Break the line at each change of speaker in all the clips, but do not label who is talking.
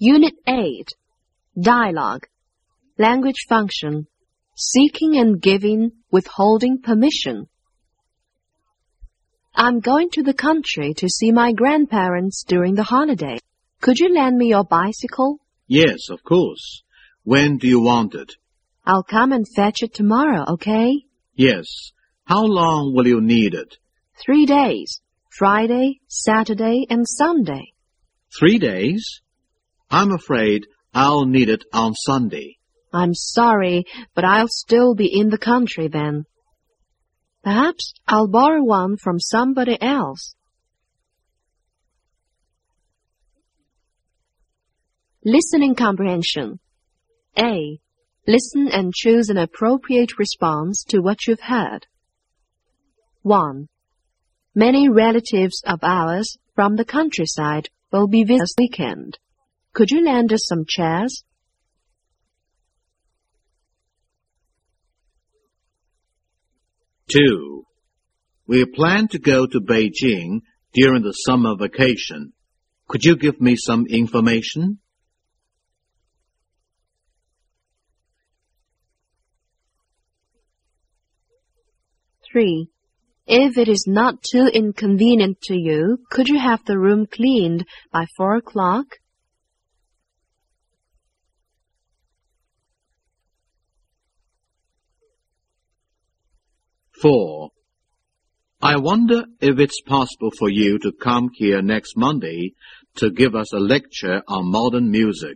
Unit 8. Dialogue. Language function. Seeking and giving, withholding permission. I'm going to the country to see my grandparents during the holiday. Could you lend me your bicycle?
Yes, of course. When do you want it?
I'll come and fetch it tomorrow, okay?
Yes. How long will you need it?
3 days. Friday, Saturday, and Sunday.
3 days? I'm afraid I'll need it on Sunday.
I'm sorry, but I'll still be in the country then. Perhaps I'll borrow one from somebody else. Listening comprehension. A. Listen and choose an appropriate response to what you've heard. 1. Many relatives of ours from the countryside will be visiting this weekend. Could you lend us some chairs?
2. We plan to go to Beijing during the summer vacation. Could you give me some information?
3. If it is not too inconvenient to you, could you have the room cleaned by 4 o'clock?
4. I wonder if it's possible for you to come here next Monday to give us a lecture on modern music.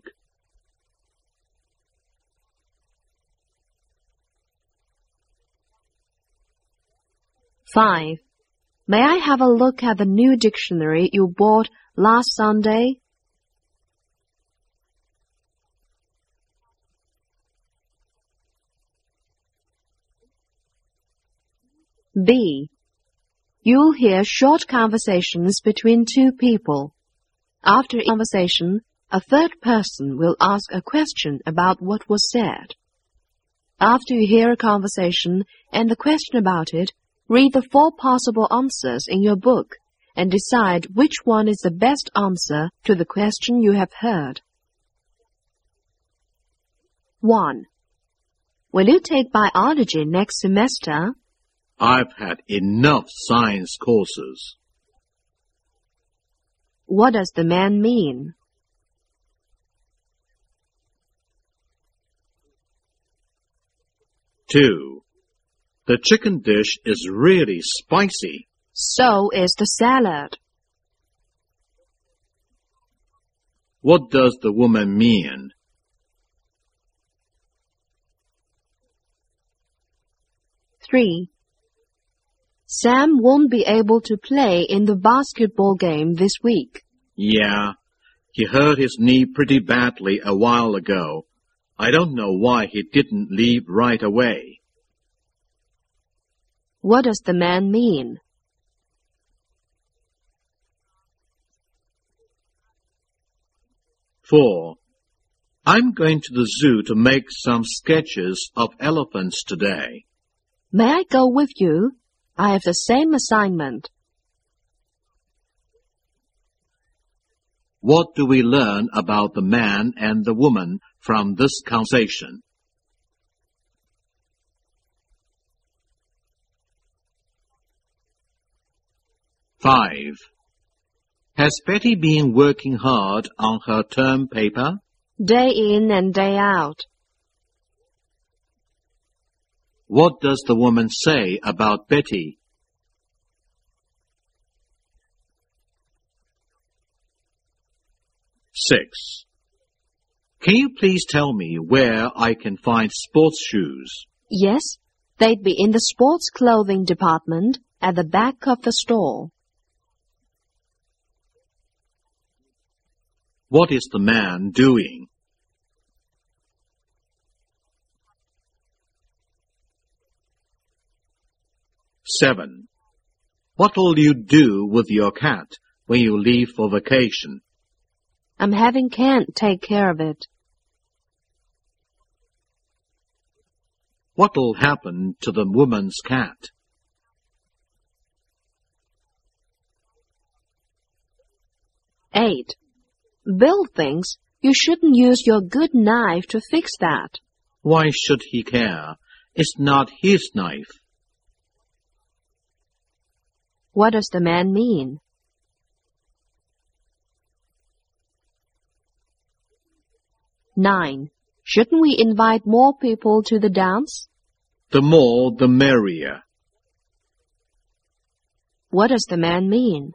5. May I have a look at the new dictionary you bought last Sunday? B. You'll hear short conversations between 2 people. After each conversation, a third person will ask a question about what was said. After you hear a conversation and the question about it, read the 4 possible answers in your book and decide which one is the best answer to the question you have heard. 1. Will you take biology next semester?
I've had enough science courses.
What does the man mean?
2. The chicken dish is really spicy.
So is the salad.
What does the woman mean?
3. Sam won't be able to play in the basketball game this week.
Yeah, he hurt his knee pretty badly a while ago. I don't know why he didn't leave right away.
What does the man mean?
4. I'm going to the zoo to make some sketches of elephants today.
May I go with you? I have the same assignment.
What do we learn about the man and the woman from this conversation? 5. Has Betty been working hard on her term paper?
Day in and day out.
What does the woman say about Betty? 6. Can you please tell me where I can find sports shoes?
Yes, they'd be in the sports clothing department at the back of the store.
What is the man doing? 7. What will you do with your cat when you leave for vacation?
I'm having Kent take care of it.
What will happen to the woman's cat?
8. Bill thinks You shouldn't use your good knife to fix that.
Why should he care? It's not his knife.
What does the man mean? 9. Shouldn't we invite more people to the dance?
The more, the merrier.
What does the man mean?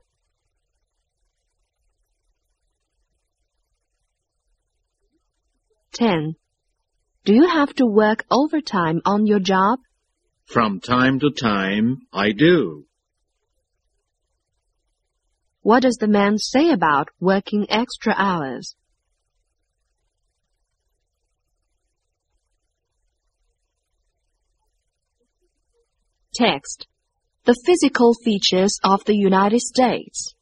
10. Do you have to work overtime on your job?
From time to time, I do.
What does the man say about working extra hours? Text. The physical features of the United States.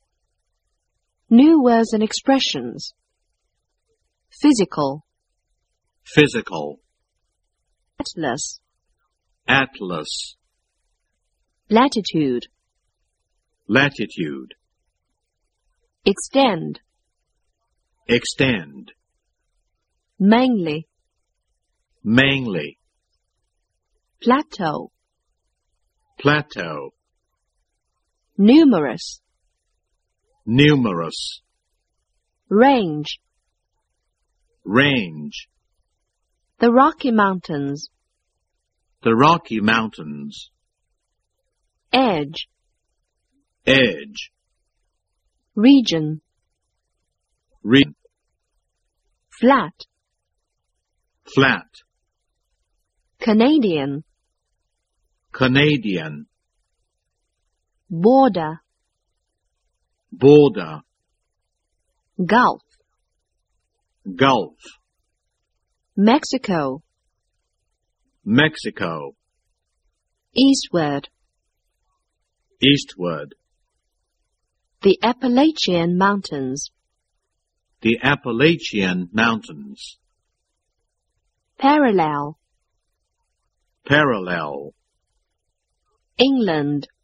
New words and expressions. Physical.
Physical.
Atlas.
Atlas.
Latitude.
Latitude.
Extend.
Extend.
Mainly.
Mainly.
Plateau.
Plateau.
Numerous.
Numerous.
Range.
Range.
The Rocky Mountains.
The Rocky Mountains.
Edge.
Edge.
Region.
Region.
Flat.
Flat.
Canadian.
Canadian.
Border.
Border.
Gulf.
Gulf.
Mexico.
Mexico.
Eastward.
Eastward.
The Appalachian Mountains.
The Appalachian Mountains.
Parallel.
Parallel.
England.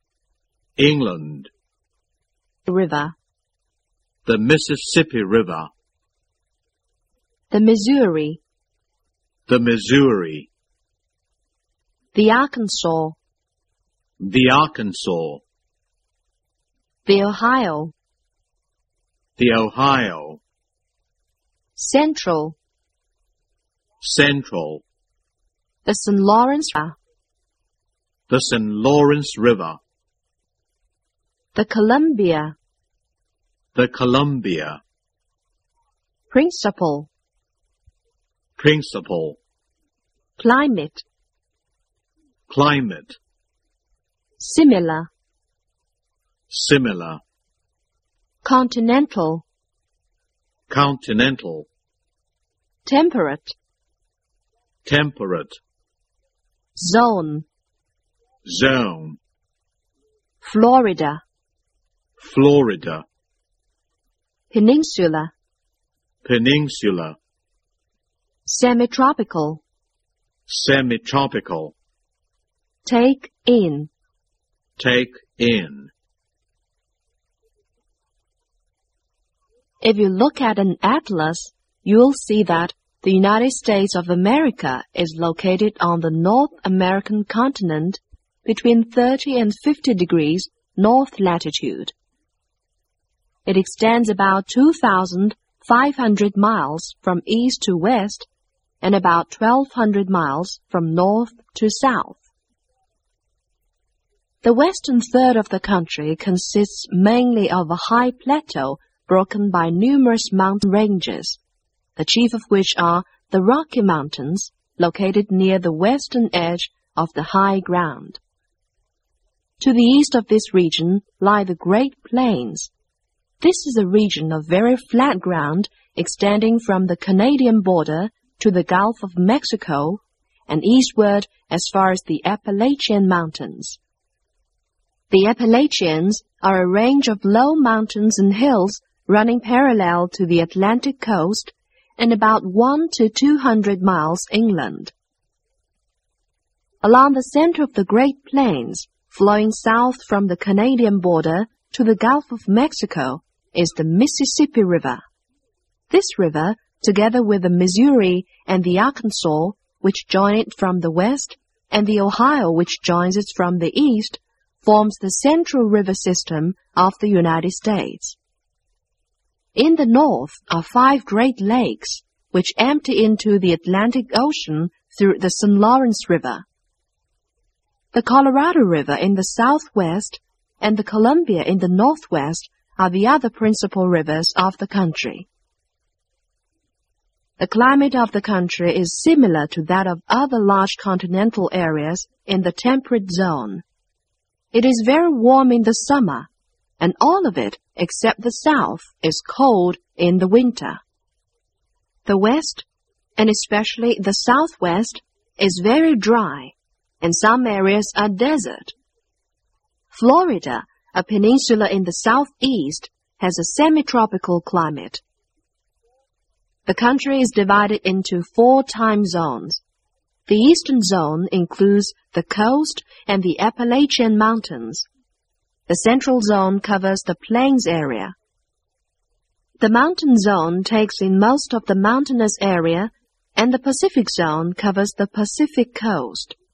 England.
River.
The Mississippi River.
The Missouri.
The Missouri.
The Arkansas.
The Arkansas.
The Ohio.
The Ohio.
Central.
Central.
The St. Lawrence.
The St. Lawrence River.
The Columbia.
The Columbia.
Principal.
Principal.
Climate.
Climate.
Similar.
Similar.
Continental.
Continental.
Temperate.
Temperate.
Zone.
Zone.
Florida.
Florida.
Peninsula.
Peninsula.
Semi-tropical.
Semi-tropical.
Take in.
Take in.
If you look at an atlas, you'll see that the United States of America is located on the North American continent between 30 and 50 degrees north latitude. It extends about 2,500 miles from east to west and about 1,200 miles from north to south. The western third of the country consists mainly of a high plateau broken by numerous mountain ranges, the chief of which are the Rocky Mountains, located near the western edge of the high ground. To the east of this region lie the Great Plains. This is a region of very flat ground extending from the Canadian border to the Gulf of Mexico and eastward as far as the Appalachian Mountains. The Appalachians are a range of low mountains and hills running parallel to the Atlantic coast and about 100 to 200 miles inland. Along the center of the Great Plains, flowing south from the Canadian border to the Gulf of Mexico, is the Mississippi River. This river, together with the Missouri and the Arkansas, which join it from the west, and the Ohio, which joins it from the east, forms the central river system of the United States. In the north are 5 Great Lakes, which empty into the Atlantic Ocean through the St. Lawrence River. The Colorado River in the southwest and the Columbia in the northwest are the other principal rivers of the country. The climate of the country is similar to that of other large continental areas in the temperate zone. It is very warm in the summer, and all of it, except the south, is cold in the winter. The west, and especially the southwest, is very dry, and some areas are desert. Florida, a peninsula in the southeast, has a semi-tropical climate. The country is divided into 4 time zones. The eastern zone includes the coast and the Appalachian Mountains. The central zone covers the plains area. The mountain zone takes in most of the mountainous area, and the Pacific zone covers the Pacific coast.